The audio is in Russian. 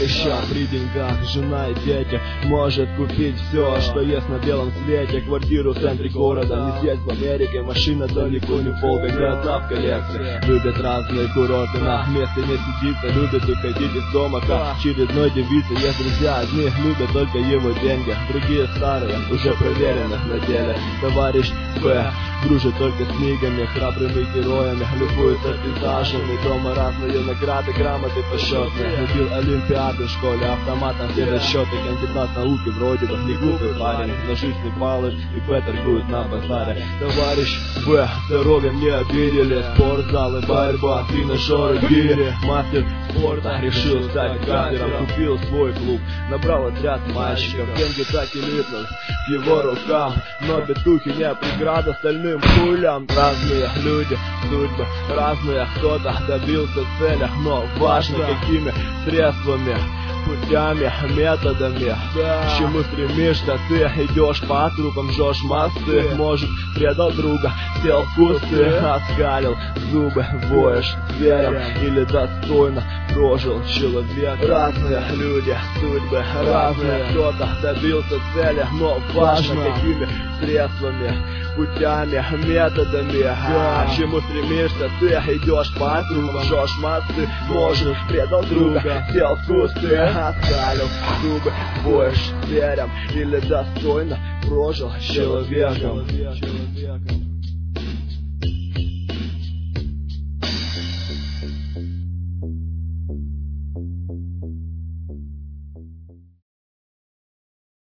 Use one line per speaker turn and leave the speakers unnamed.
товарища при деньгах, жена и дети, может купить все, что есть на белом свете. Квартиру в центре города, не съесть в Америке, машина далеко не Волга, не одна в коллекции. Любят разные курорты, на месте не сидится, любят уходить из дома, как очередной девицы. Есть друзья, одни любят только его деньги, другие старые, уже проверены на деле. Товарищ Б дружит только с книгами, храбрыми героями, любуется пейзажами. Дома разные награды, грамоты почетные. Любил олимпиады в школе, автоматом все расчеты. Кандидат науки вроде бы не глупый парень, но жизнь не балует и Б торгует на базаре. Товарищ Б здоровьем не обидели, спортзалы, борьба, тренажеры, гири. Мастер спорта решил стать капером, купил свой клуб, набрал отряд мальчиков. Деньги так и липнут к его рукам, но петухи не преграда остальным пулям. Разные люди, судьбы разные, кто-то добился цели, но важно какими средствами, путями, методами. К чему стремишься ты? Идешь по трупам, жжешь мосты. Может, предал друга, сел в кусты, оскалил зубы, воешь зверем или достойно прожил человек. Разные люди, судьбы разные, кто-то добился цели, но важно какими средствами, путями, методами. К чему стремишься ты? Идешь по трупам, жжешь мосты. Может, предал друга, сел в кусты, оскалил зубы, воешь зверем или достойно прожил человеком.